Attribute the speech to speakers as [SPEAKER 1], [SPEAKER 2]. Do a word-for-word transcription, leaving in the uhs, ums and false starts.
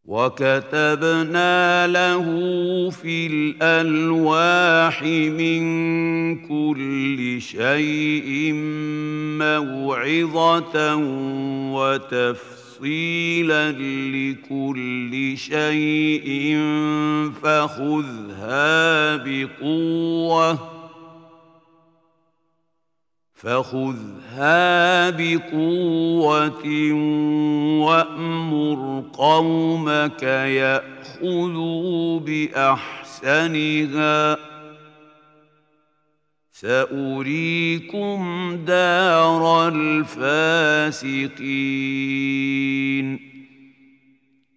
[SPEAKER 1] وكتبنا له في الألواح من كل شيء موعظة وتفصيلا لكل شيء فخذها بقوة فخذها بقوة وأمر قومك يأخذوا بأحسنها سأريكم دار الفاسقين